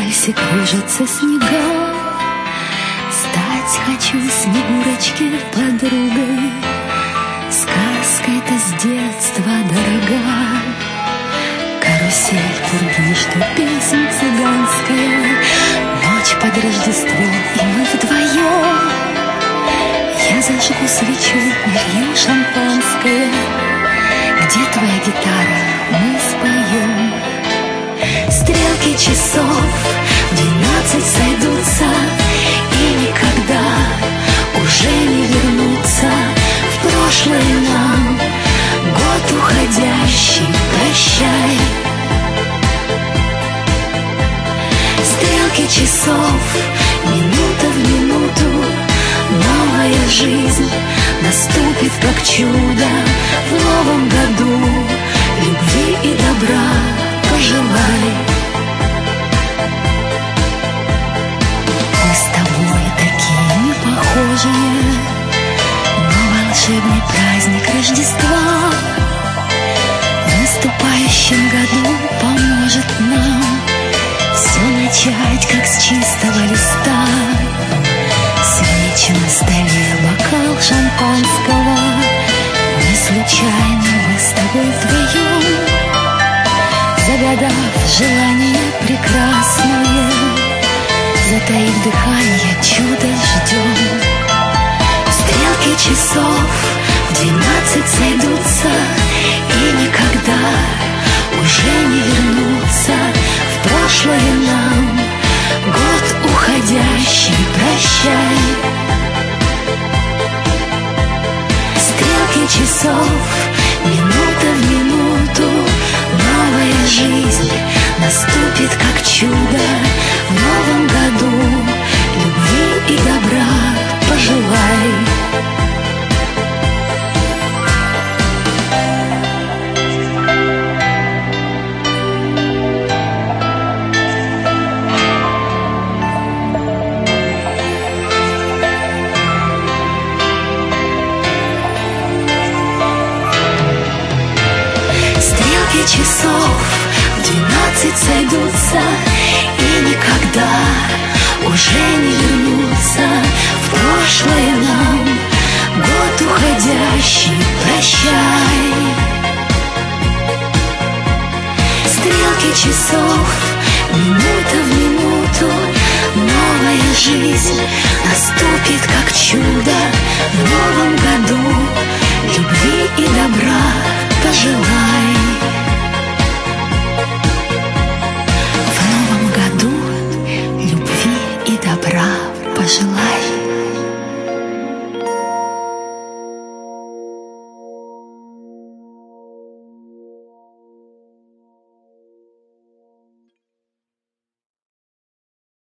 вальсе кружатся снега. Стать хочу Снегурочке подругой. Сказка-то с детства дорога. Карусель, пурги, что песня цыганская. Ночь под Рождество, и мы вдвоем. Я зажгу свечу, нальем шампанское. Где твоя гитара? Мы споем. Стрелки часов 12 сойдутся, и никогда уже не вернуться в прошлое нам. Год уходящий, прощай. Стрелки часов, минута в минуту. Новая жизнь наступит как чудо. В новом году любви и добра пожелай. Мы с тобой такие непохожие, но волшебный праздник Рождества в наступающем году поможет нам все начать, как с чистого листа. Свечи на столе, бокал шампанского. Не случайно мы с тобой вдвоем, загадав желание прекрасное, затаив дыхание, чудо ждем. Стрелки часов 12 сойдутся, и никогда уже не вернуться в прошлое нам. Год уходящий, прощай. Стрелки часов, минута в минуту. Новая жизнь наступит как чудо. В новом году любви и добра пожелай. Часов 12 сойдутся, и никогда уже не вернуться в прошлое нам. Год уходящий, прощай. Стрелки часов, минута в минуту. Новая жизнь наступит как чудо. В новом году любви и добра пожелай.